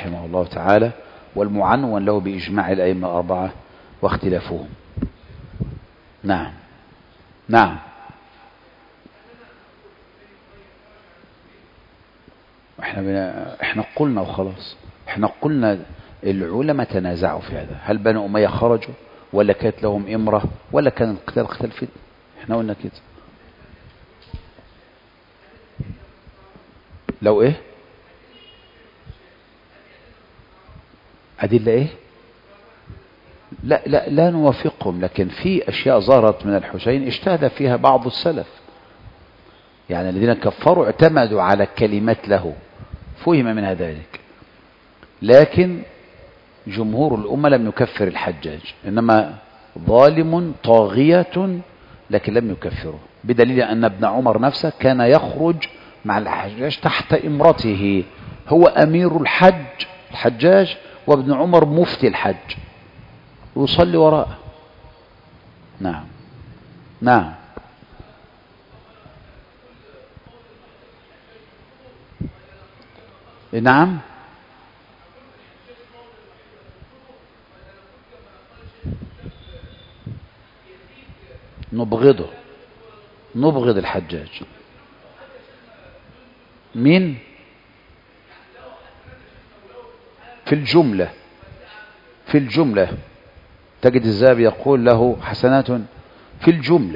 رحمه الله تعالى، والمعنون له بإجماع الأئمة الأربعة واختلافهم. نعم نعم. احنا قلنا وخلاص، احنا قلنا العلماء تنازعوا في هذا، هل بنو أمية خرجوا ولا كانت لهم إمرة ولا كان القتال قتال فتنة؟ احنا قلنا كده. لو ايه أدلة ايه؟ لا نوافقهم، لكن في أشياء ظهرت من الحسين اجتهد فيها بعض السلف، يعني الذين كفروا اعتمدوا على كلمات له فهم من ذلك، لكن جمهور الأمة لم يكفر الحجاج، إنما ظالم طاغية لكن لم يكفره، بدليل أن ابن عمر نفسه كان يخرج مع الحجاج تحت إمرته، هو أمير الحجاج وابن عمر مفتي الحج ويصلي وراءه. نعم نعم. نعم نبغض الحجاج. مين؟ في الجملة تجد الذهبي يقول له حسنات في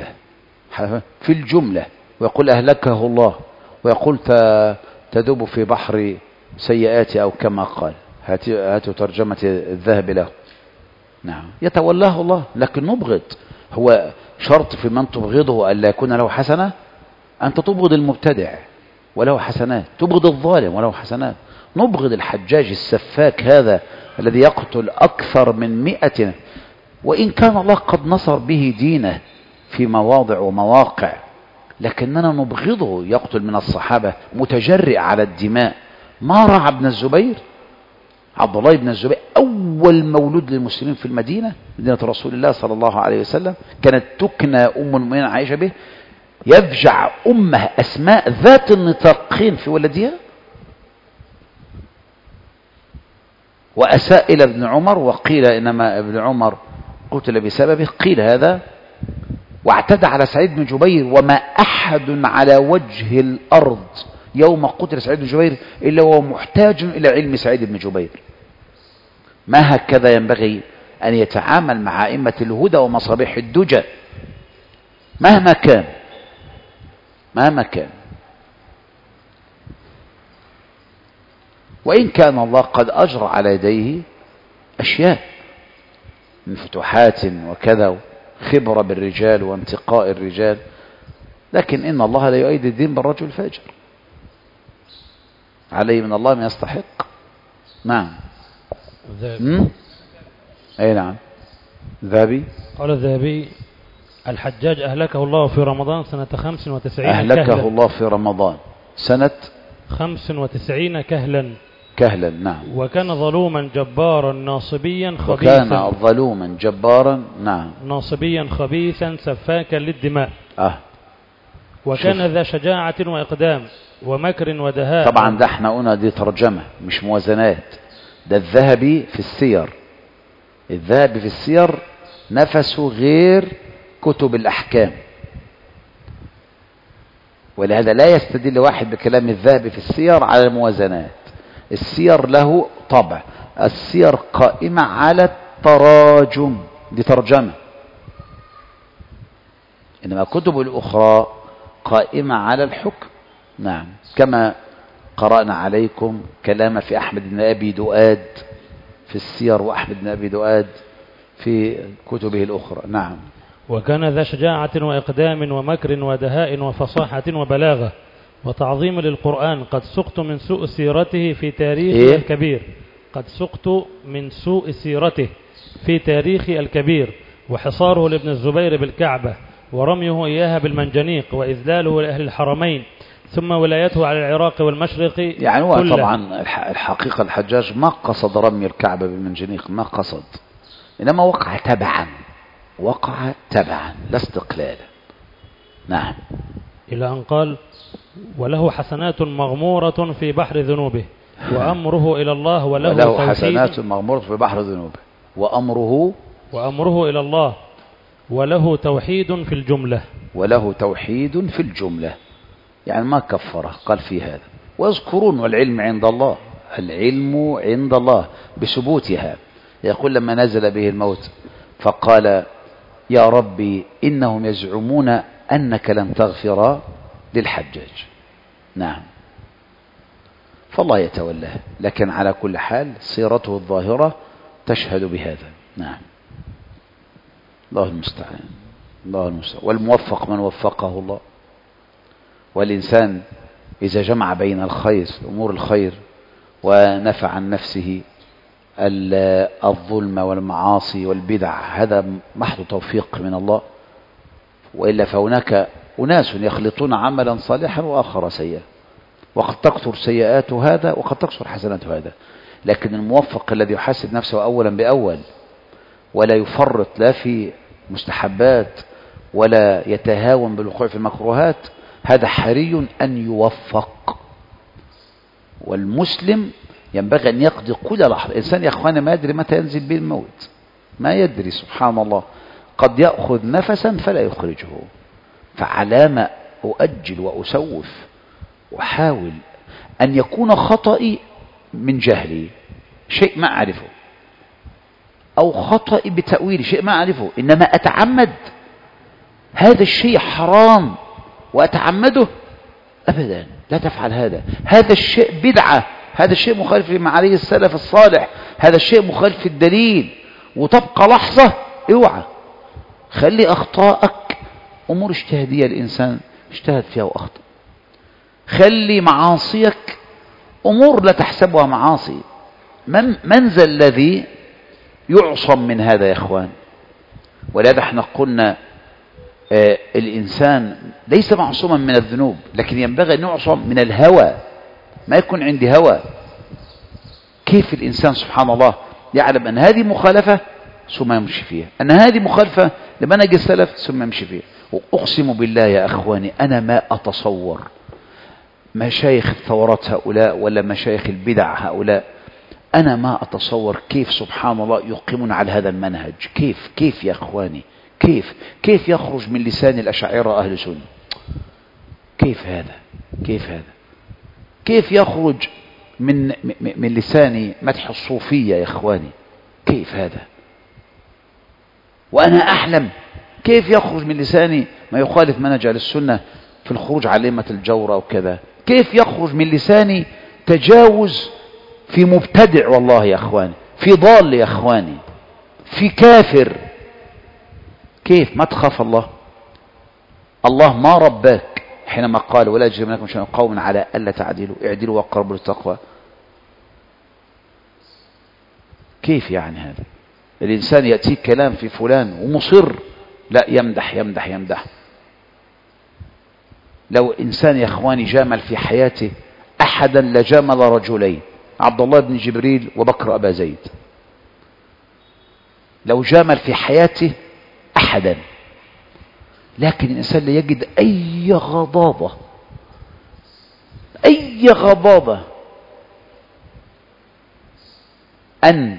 الجملة ويقول أهلكه الله، ويقول تدوب في بحر سيئات أو كما قال. هاتوا ترجمة الذهب له. نعم يتولاه الله، لكن نبغض. هو شرط في من تبغضه ألا يكون له حسنة؟ أنت تبغض المبتدع وله حسنات، تبغض الظالم وله حسنات. نبغض الحجاج السفاك هذا الذي يقتل أكثر من 100، وإن كان الله قد نصر به دينه في مواضع ومواقع، لكننا نبغضه. يقتل من الصحابة متجرئ على الدماء. ما رعى ابن الزبير، عبد الله بن الزبير أول مولود للمسلمين في مدينة رسول الله صلى الله عليه وسلم، كانت تكنى أم المؤمنين عائشة به، يفجع أمه أسماء ذات النطاقين في ولدها، وأساء إلى ابن عمر، وقيل إنما ابن عمر قتل بسببه، قيل هذا، واعتدى على سعيد بن جبير، وما أحد على وجه الأرض يوم قتل سعيد بن جبير إلا هو محتاج إلى علم سعيد بن جبير. ما هكذا ينبغي أن يتعامل مع أئمة الهدى ومصابيح الدجى مهما كان. وإن كان الله قد أجرى على يديه أشياء من فتوحات وكذا، خبرة بالرجال وانتقاء الرجال، لكن إن الله لا يؤيد الدين بالرجل الفاجر، عليه من الله ما يستحق. نعم. أي نعم. ذهبي قال الذهبي: الحجاج أهلكه الله في رمضان سنة 95 أهلكه كهلا. الله في رمضان سنة 95 كهلا. نعم. وكان ظلوما جبارا ناصبيا خبيثا. وكان ظلوما جبارا، نعم، ناصبيا خبيثا سفاكا للدماء. وكان شوف. ذا شجاعة وإقدام ومكر ودهاء. طبعا ده احنا قلنا دي ترجمة مش موازنات، ده الذهبي في السير، نفسه غير كتب الأحكام، ولهذا لا يستدل واحد بكلام الذهبي في السير على الموازنات. السير له طبع، السير قائمة على التراجم، دي ترجمة، إنما كتب الأخرى قائمة على الحكم. نعم، كما قرأنا عليكم كلام في أحمد بن أبي دؤاد في السير، وأحمد بن أبي دؤاد في كتبه الأخرى. نعم. وكان ذا شجاعة وإقدام ومكر ودهاء وفصاحة وبلاغة وتعظيم للقرآن. قد سقت من سوء سيرته في تاريخ الكبير. قد سقت من سوء سيرته في تاريخ الكبير، وحصاره لابن الزبير بالكعبة، ورميه إياها بالمنجنيق، وإذلاله لأهل الحرمين، ثم ولايته على العراق والمشرق. يعني هو طبعا الحقيقة الحجاج ما قصد رمي الكعبة بالمنجنيق، ما قصد، إنما وقع تبعا لا استقلالا. نعم. إلى أن قال: وله حسنات مغمورة في بحر ذنوبه. وأمره إلى الله وله حسنات مغمورة في بحر الذنوب. وأمره إلى الله وله توحيد في الجملة. وله توحيد في الجملة، يعني ما كفره، قال في هذا. ويذكرون والعلم عند الله، العلم عند الله بثبوتها. يقول لما نزل به الموت فقال يا ربي إنهم يزعمون أنك لن تغفر للحجاج. نعم، فالله يتولاه، لكن على كل حال سيرته الظاهرة تشهد بهذا. نعم، الله المستعان. الله المستعان. والموفق من وفقه الله. والإنسان إذا جمع بين الخير، أمور الخير، ونفع عن نفسه الظلم والمعاصي والبدع، هذا محض توفيق من الله. وإلا فهناك أناس يخلطون عملا صالحا وآخر سيئا، وقد تكثر سيئات هذا وقد تكثر حسنات هذا. لكن الموفق الذي يحاسب نفسه أولا بأول، ولا يفرط لا في مستحبات ولا يتهاون بالوقوع في المكروهات، هذا حري أن يوفق. والمسلم ينبغي أن يقضي كل لحظة. الإنسان يا أخوانا ما يدري متى ينزل به الموت، ما يدري، سبحان الله، قد يأخذ نفسا فلا يخرجه. فعلام أؤجل وأسوف وأحاول أن يكون خطئي من جهلي، شيء ما أعرفه، أو خطئي بتأويل شيء ما أعرفه، إنما أتعمد هذا الشيء حرام وأتعمده، أبدا لا تفعل هذا. هذا الشيء بدعة، هذا الشيء مخالف لما عليه السلف الصالح، هذا الشيء مخالف في الدليل. وتبقى لحظة اوعى، خلي أخطائك أمور اجتهادية، الإنسان اجتهد فيها وأخطأ. خلي معاصيك أمور لا تحسبها معاصي. من ذا الذي يعصم من هذا يا إخوان؟ ولهذا احنا قلنا الإنسان ليس معصوما من الذنوب، لكن ينبغي أن يعصم من الهوى. ما يكون عندي هوى. كيف الإنسان سبحان الله يعلم أن هذه مخالفة ثم يمشي فيها، أن هذه مخالفة لمنهج السلف ثم يمشي فيها. وأقسم بالله يا أخواني أنا ما أتصور مشايخ الثورات هؤلاء ولا مشايخ البدع هؤلاء، أنا ما أتصور كيف سبحان الله يقيمون على هذا المنهج. كيف يا أخواني، كيف يخرج من لسان الأشاعرة أهل سنة؟ كيف هذا؟ كيف يخرج من لساني مدح الصوفية يا إخواني؟ كيف هذا؟ وأنا أحلم كيف يخرج من لساني ما يخالف منهج أهل السنة في الخروج على أئمة الجورة وكذا. كيف يخرج من لساني تجاوز في مبتدع، والله يا أخواني، في ضال يا أخواني، في كافر. كيف ما تخاف الله؟ الله ما رباك حينما قال ولا يجرمنكم شنآن قوم على ألا تعدلوا اعدلوا واقربوا للتقوى. كيف يعني هذا؟ الإنسان يأتيه كلام في فلان ومصر لا يمدح. لو إنسان يا إخواني جامل في حياته أحدا لجامل رجلين، عبد الله بن جبريل وبكر أبا زيد. لو جامل في حياته أحدا، لكن الإنسان لا يجد أي غضاضة أن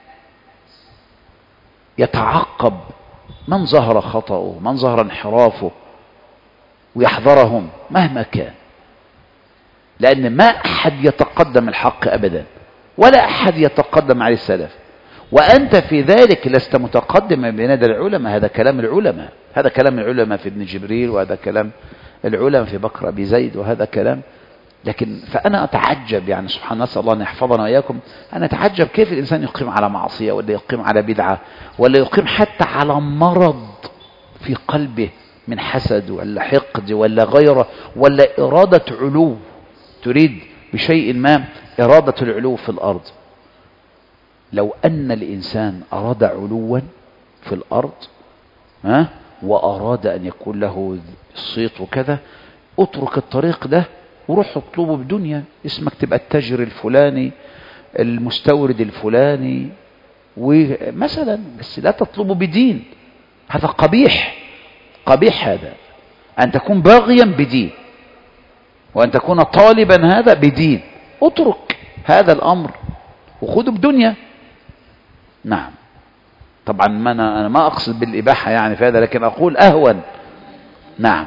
يتعقب من ظهر خطأه، من ظهر انحرافه، ويحذرهم مهما كان. لأن ما أحد يتقدم الحق أبدا، ولا أحد يتقدم على السلف، وأنت في ذلك لست متقدما بين يدي العلماء. هذا كلام العلماء في ابن جبريل، وهذا كلام العلماء في بكر أبي زيد، وهذا كلام. لكن فأنا أتعجب يعني سبحان الله، نسأل الله أن يحفظنا وإياكم، أنا أتعجب كيف الإنسان يقيم على معصية، ولا يقيم على بدعة، ولا يقيم حتى على مرض في قلبه من حسد ولا حقد ولا غيره، ولا إرادة علو، تريد بشيء ما إرادة العلو في الأرض. لو أن الإنسان أراد علوا في الأرض وأراد أن يكون له صيت وكذا، اترك الطريق ده وروح اطلبه بدنيا، اسمك تبقى التاجر الفلاني، المستورد الفلاني، ومثلا، بس لا تطلبه بدين. هذا قبيح هذا، أن تكون باغيا بدين، وأن تكون طالبا هذا بدين. اترك هذا الأمر وخذوا بدنيا. نعم. طبعا أنا ما أقصد بالإباحة يعني في هذا، لكن أقول أهون. نعم.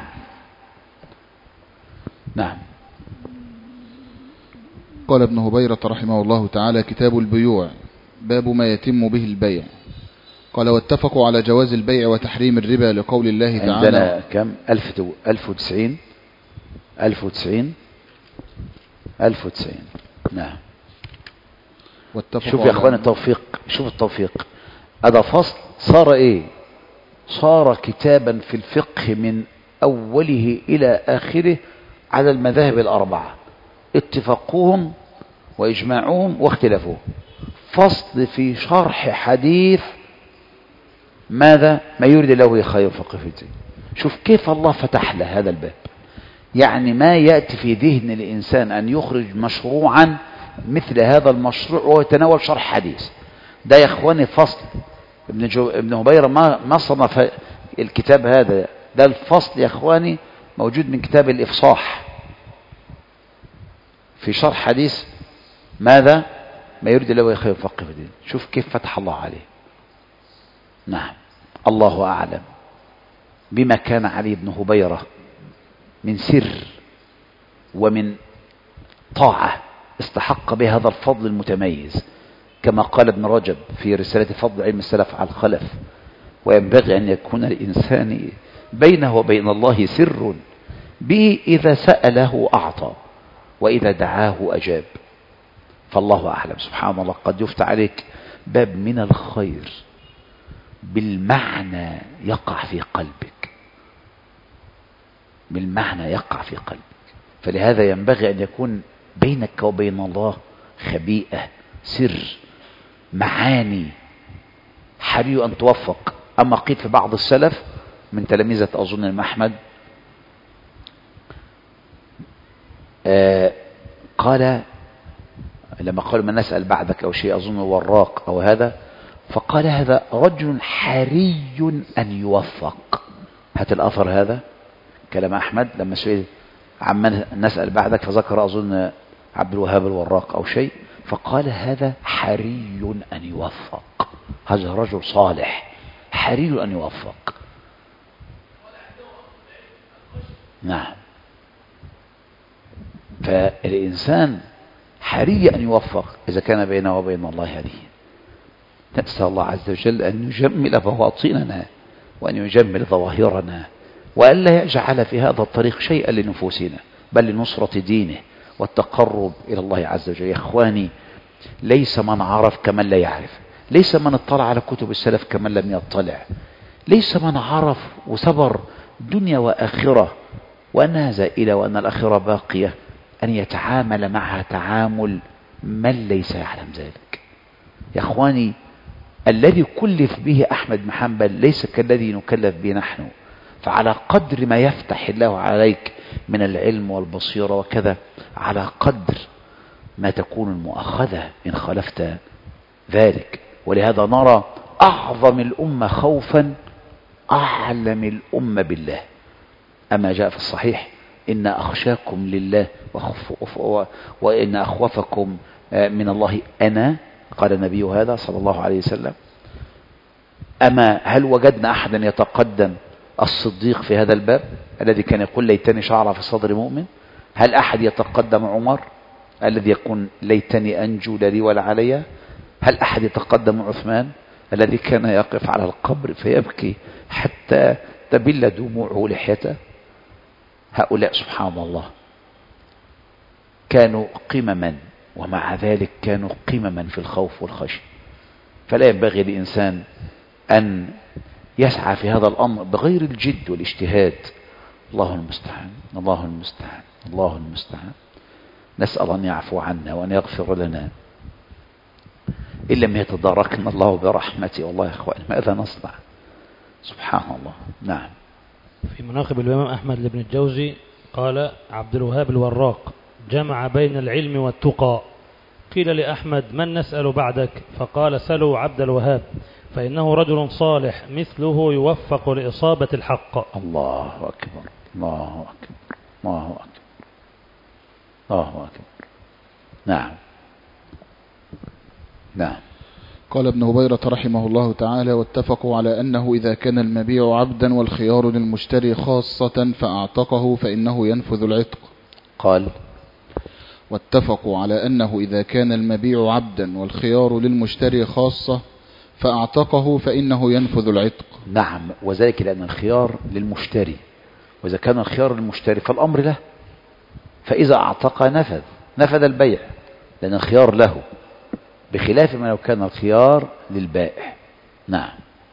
نعم. قال ابن هبيرة رحمه الله تعالى: كتاب البيوع، باب ما يتم به البيع. قال: واتفقوا على جواز البيع وتحريم الربا لقول الله تعالى. عندنا كم؟ 1090. نعم. شوف يا اخوان التوفيق، شوف التوفيق. هذا فصل صار ايه؟ صار كتابا في الفقه من اوله الى اخره على المذاهب الاربعة، اتفاقهم واجماعهم واختلافهم. فصل في شرح حديث ماذا؟ ما يريد الله خير فقه في الدين. شوف كيف الله فتح له هذا الباب. يعني ما يأتي في ذهن الإنسان أن يخرج مشروعا مثل هذا المشروع ويتناول شرح حديث. ده يا اخواني فصل ابن هبيرة ما صنف الكتاب هذا. ده الفصل يا اخواني موجود من كتاب الإفصاح في شرح حديث ماذا؟ ما يريد الله خير فقه في الدين. شوف كيف فتح الله عليه. نعم. الله أعلم بما كان علي بن هبيرة من سر ومن طاعة استحق بهذا الفضل المتميز، كما قال ابن رجب في رسالة فضل علم السلف على الخلف: وينبغي أن يكون الإنسان بينه وبين الله سر به إذا سأله أعطى وإذا دعاه أجاب. فالله أعلم. سبحان الله، قد يفتح عليك باب من الخير بالمعنى يقع في قلبك، بالمعنى يقع في قلبك. فلهذا ينبغي أن يكون بينك وبين الله خبيئة، سر، معاني، حري أن توفق. أما قيل في بعض السلف من تلاميذة أظن الإمام أحمد قال لما قالوا من نسأل بعدك أو شيء، أظن الوراق أو هذا، فقال هذا رجل حري أن يوفق. هات الأثر هذا كلام أحمد لما سئل عمن نسأل بعدك، فذكر أظن عبد الوهاب الوراق أو شيء، فقال هذا حري أن يوفق. هذا رجل صالح حري أن يوفق. نعم. فالإنسان حري أن يوفق إذا كان بينه وبين الله هذه. نسأل الله عز وجل أن يجمل بواطننا وأن يجمل ظواهرنا، وألا يجعل في هذا الطريق شيئا لنفوسنا، بل لنصرة دينه والتقرب إلى الله عز وجل. يا إخواني، ليس من عرف كمن لا يعرف، ليس من اطلع على كتب السلف كمن لم يطلع، ليس من عرف وصبر دنيا وآخرة وأنها زائلة وأن الآخرة باقية أن يتعامل معها تعامل من ليس يعلم ذلك. يا إخواني، الذي كلف به أحمد بن حنبل ليس كالذي نكلف به نحن. فعلى قدر ما يفتح الله عليك من العلم والبصيرة وكذا، على قدر ما تكون المؤاخذة إن خالفت ذلك. ولهذا نرى أعظم الأمة خوفا أعلم الأمة بالله. أما جاء في الصحيح: إن أخشاكم لله وإن أخوفكم من الله أنا، قال النبي هذا صلى الله عليه وسلم. أما هل وجدنا أحدا يتقدم الصديق في هذا الباب الذي كان يقول ليتني شعر في صدر مؤمن؟ هل أحد يتقدم عمر الذي يقول ليتني أنجو لا لي ولا علي؟ هل أحد يتقدم عثمان الذي كان يقف على القبر فيبكي حتى تبل دموعه لحيته؟ هؤلاء سبحان الله كانوا قمما، ومع ذلك كانوا قمما في الخوف والخشية. فلا ينبغي للإنسان أن يسعى في هذا الأمر بغير الجد والاجتهاد. الله المستعان، الله المستعان، الله المستعان. نسأل أن يعفو عنا وأن يغفر لنا إن لم يتداركنا الله برحمته. والله يا إخوان ماذا نصنع؟ سبحان الله. نعم. في مناقب الإمام أحمد لابن الجوزي قال: عبد الوهاب الوراق جمع بين العلم والتقى. قيل لأحمد: من نسأل بعدك؟ فقال: سلوا عبد الوهاب فإنه رجل صالح مثله يوفق لإصابة الحق. الله أكبر، الله أكبر، الله أكبر، الله أكبر. نعم. نعم. قال ابن هبيرة رحمه الله تعالى: واتفقوا على أنه إذا كان المبيع عبدا والخيار للمشتري خاصة فأعتقه فإنه ينفذ العتق. قال: واتفقوا على أنه إذا كان المبيع عبدا والخيار للمشتري خاصة فأعتقه فإنه ينفذ العتق. نعم، وذلك لأن الخيار للمشتري، وإذا كان الخيار للمشتري فالأمر له، فإذا أعتق نفذ البيع لأن الخيار له، بخلاف ما لو كان الخيار للبائع. نعم.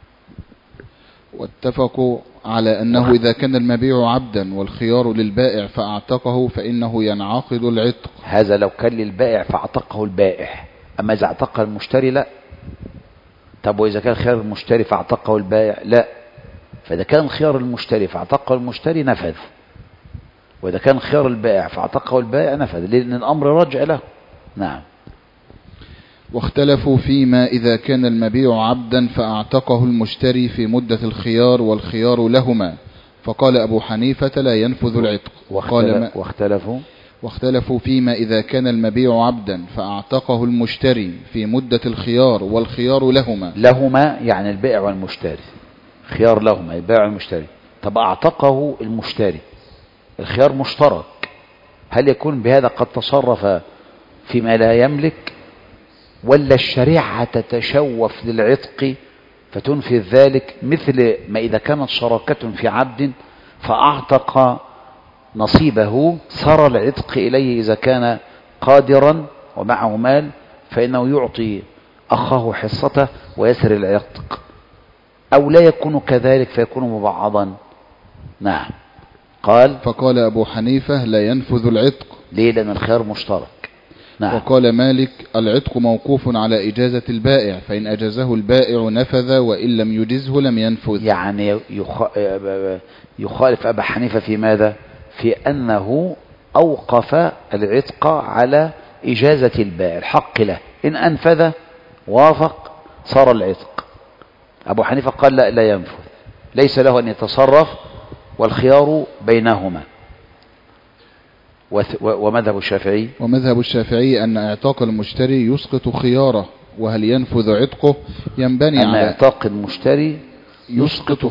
واتفقوا على أنه إذا كان المبيع عبدا والخيار للبائع فأعتقه فإنه ينعقد العتق. هذا لو كان للبائع فأعتقه البائع، أما إذا اعتقه المشتري لا. طب وإذا كان خيار المشتري فأعتقه البائع لا. فإذا كان خيار المشتري فأعتقه المشتري نفذ، وإذا كان خيار البائع فأعتقه البائع نفذ، لأن الأمر راجع له. نعم. واختلفوا فيما إذا كان المبيع عبدا فأعتقه المشتري في مدة الخيار والخيار لهما، فقال أبو حنيفة لا ينفذ العتق. واختلفوا فيما إذا كان المبيع عبدا فأعتقه المشتري في مدة الخيار والخيار لهما يعني البائع والمشتري، خيار لهما البائع والمشتري. طب أعتقه المشتري، الخيار مشترك، هل يكون بهذا قد تصرف فيما لا يملك، ولا الشريعة تتشوف للعتق فتنفذ ذلك، مثل ما إذا كانت شراكة في عبد فأعتق نصيبه صار العتق إليه إذا كان قادرا ومعه مال، فإنه يعطي أخاه حصته ويسر العتق، أو لا يكون كذلك فيكون مبعضا. نعم. فقال أبو حنيفة لا ينفذ العتق. ليه؟ لأن الخيار مشترك. نعم. وقال مالك العتق موقوف على إجازة البائع، فإن أجازه البائع نفذ وإن لم يجزه لم ينفذ. يعني يخالف أبا حنيفة في ماذا؟ في أنه أوقف العتق على إجازة البائع، الحق له، إن أنفذ وافق صار العتق. أبو حنيفة قال لا ينفذ، ليس له أن يتصرف والخيار بينهما. ومذهب الشافعي أن اعتاق المشتري يسقط خياره، وهل ينفذ عتقه ينبني على أن اعتاق المشتري يسقط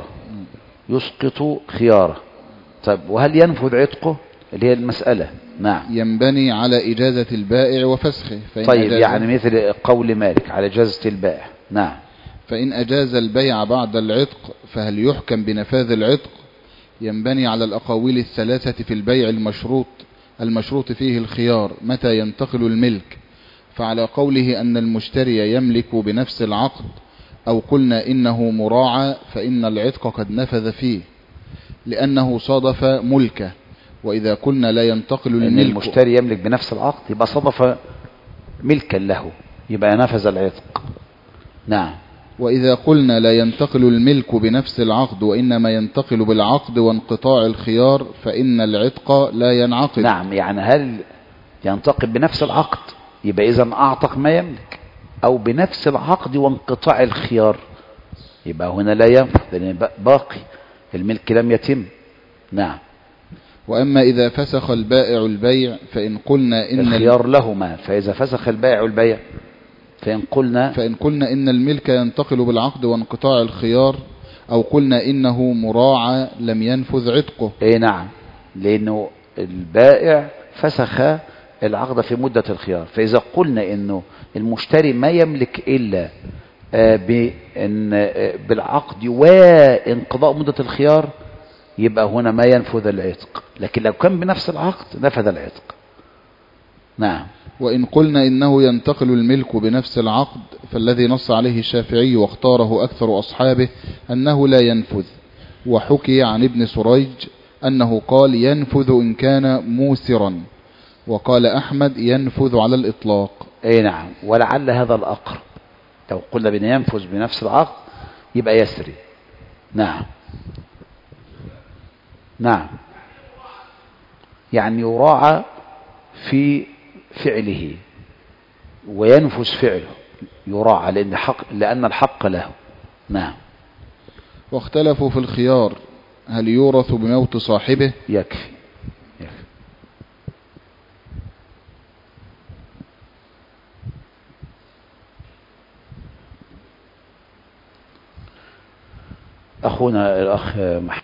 خياره. طيب وهل ينفذ عتقه اللي هي المسألة؟ نعم. ينبني على إجازة البائع وفسخه. طيب يعني مثل قول مالك على إجازة البائع. نعم. فإن أجاز البيع بعد العتق فهل يحكم بنفاذ العتق؟ ينبني على الأقاويل الثلاثة في البيع المشروط فيه الخيار متى ينتقل الملك، فعلى قوله أن المشتري يملك بنفس العقد، أو قلنا إنه مراعى، فإن العتق قد نفذ فيه لأنه صادف ملكه. وإذا قلنا لا ينتقل الملك، المشتري يملك بنفس العقد يبقى صادف ملكا له، يبقى نفذ العتق. نعم. وإذا قلنا لا ينتقل الملك بنفس العقد وإنما ينتقل بالعقد وانقطاع الخيار فإن العتق لا ينعقد. نعم. يعني هل ينتقل بنفس العقد يبقى إذن أعتق ما يملك، أو بنفس العقد وانقطاع الخيار يبقى هنا لا ينفذ لأن باقي الملك لم يتم. نعم. وأما إذا فسخ البائع البيع فإن قلنا إن الخيار لهما، فإذا فسخ البائع البيع فإن قلنا إن الملك ينتقل بالعقد وانقطاع الخيار، أو قلنا إنه مراعى لم ينفذ عتقه. نعم، لأنه البائع فسخ العقد في مدة الخيار. فإذا قلنا إنه المشتري ما يملك إلا بالعقد وانقضاء مدة الخيار يبقى هنا ما ينفذ العتق، لكن لو كان بنفس العقد نفذ العتق. نعم. وإن قلنا إنه ينتقل الملك بنفس العقد فالذي نص عليه الشافعي واختاره أكثر أصحابه أنه لا ينفذ، وحكي عن ابن سريج أنه قال ينفذ إن كان موسرا، وقال أحمد ينفذ على الإطلاق. نعم، ولعل هذا الأقرب، لو قلنا بأن ينفذ بنفس العقد يبقى يسري. نعم. نعم، يعني يراعى في فعله وينفذ فعله، يراعى لأن الحق له. نعم. واختلفوا في الخيار هل يورث بموت صاحبه؟ يكفي. أخونا الأخ محمد